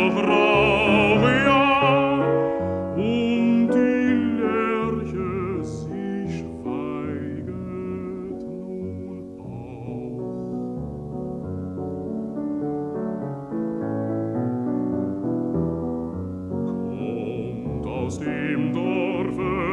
noch rauche, ja, und die Lerche, sie schweiget nun auch. Kommt aus dem Dorfe